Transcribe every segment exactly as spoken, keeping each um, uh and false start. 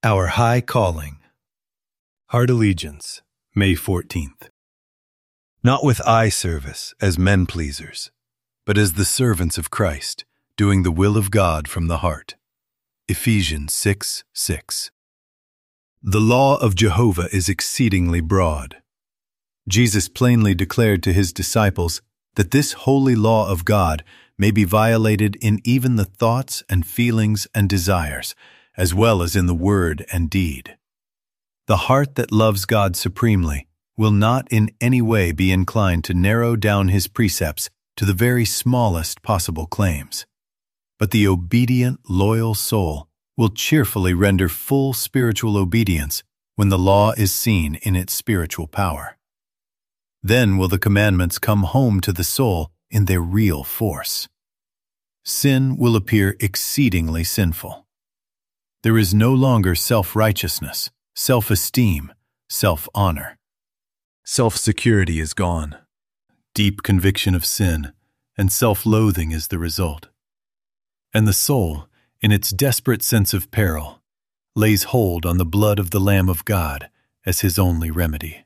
Our High Calling. Heart Allegiance, May fourteenth. Not with eye service as men-pleasers, but as the servants of Christ, doing the will of God from the heart. Ephesians six six. The law of Jehovah is exceedingly broad. Jesus plainly declared to his disciples that this holy law of God may be violated in even the thoughts and feelings and desires, as well as in the word and deed. The heart that loves God supremely will not in any way be inclined to narrow down his precepts to the very smallest possible claims. But the obedient, loyal soul will cheerfully render full spiritual obedience when the law is seen in its spiritual power. Then will the commandments come home to the soul in their real force. Sin will appear exceedingly sinful. There is no longer self-righteousness, self-esteem, self-honor. Self-security is gone. Deep conviction of sin and self-loathing is the result. And the soul, in its desperate sense of peril, lays hold on the blood of the Lamb of God as his only remedy.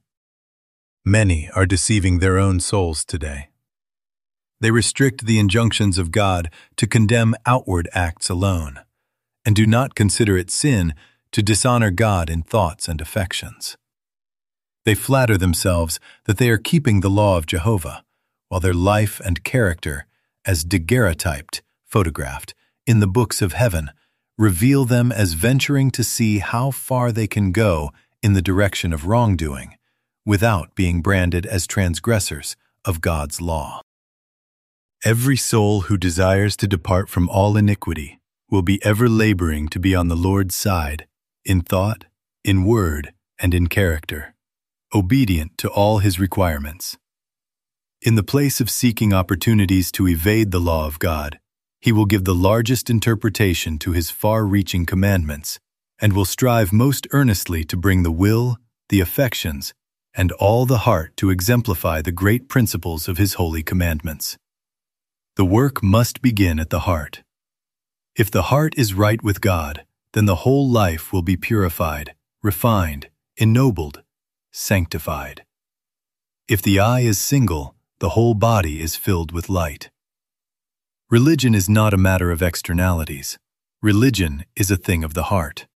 Many are deceiving their own souls today. They restrict the injunctions of God to condemn outward acts alone, and do not consider it sin to dishonor God in thoughts and affections. They flatter themselves that they are keeping the law of Jehovah, while their life and character, as daguerreotyped, photographed, in the books of heaven, reveal them as venturing to see how far they can go in the direction of wrongdoing, without being branded as transgressors of God's law. Every soul who desires to depart from all iniquity will be ever laboring to be on the Lord's side, in thought, in word, and in character, obedient to all his requirements. In the place of seeking opportunities to evade the law of God, he will give the largest interpretation to his far-reaching commandments, and will strive most earnestly to bring the will, the affections, and all the heart to exemplify the great principles of his holy commandments. The work must begin at the heart. If the heart is right with God, then the whole life will be purified, refined, ennobled, sanctified. If the eye is single, the whole body is filled with light. Religion is not a matter of externalities. Religion is a thing of the heart.